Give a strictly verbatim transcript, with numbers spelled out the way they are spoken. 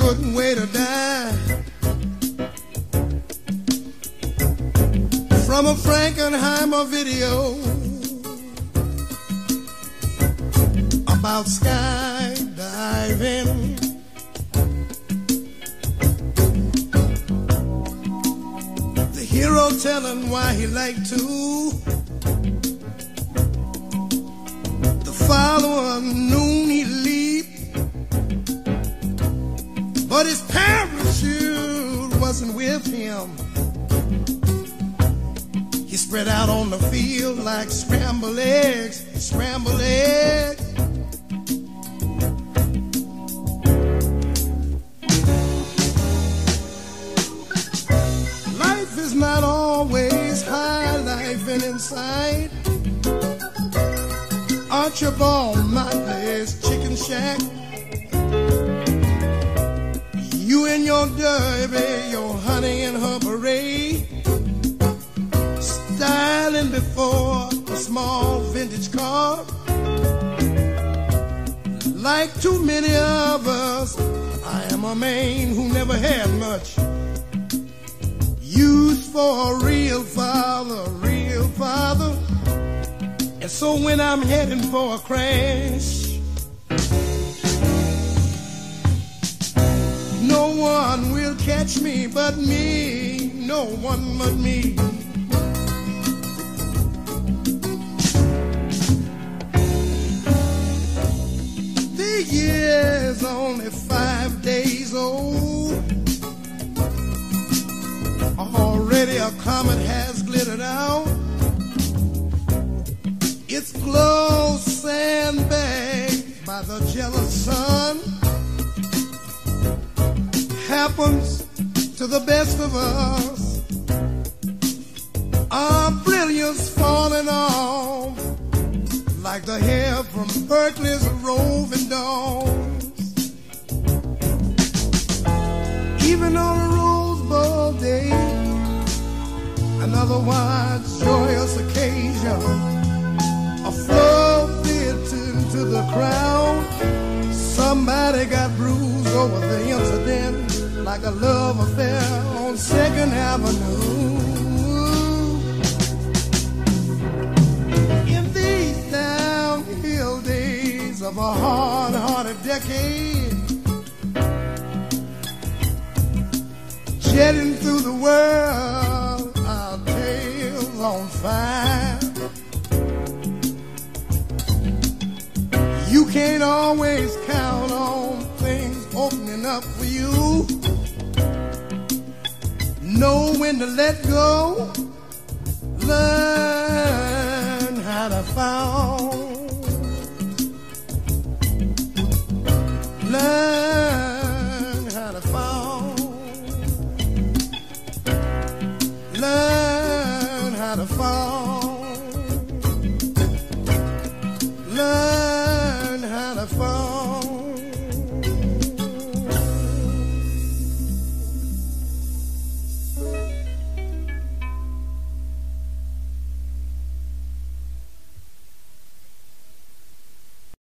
couldn't wait to die. From a Frankenheimer video about skydiving. The hero telling why he liked to. The following noon he leaped, but his parachute wasn't with him. He spread out on the field like scrambled eggs, scrambled eggs. Life is not always high life and inside. Archibald Motley's Chicken Shack. You and your derby, your honey and her parade, styling before a small vintage car. Like too many of us, I am a man who never had much use for a real father, real father. And so when I'm heading for a crash, no one will catch me but me, no one but me. The year's only five days old. Already a comet has glittered out. Its glow sandbagged by the jealous sun. Happens to the best of us. Our brilliance falling off like the hair from Berkeley's roving dogs. Even on a Rose Bowl day, another wide joyous occasion, a flow fitting to the crowd. Somebody got bruised over the incident, like a love affair on Second Avenue. In these downhill days of a hard-hearted decade, jetting through the world, our tales on fire. You can't always count on things opening up for you. Know when to let go. Learn how to fall. Learn how to fall. Learn how to fall. Learn how to fall.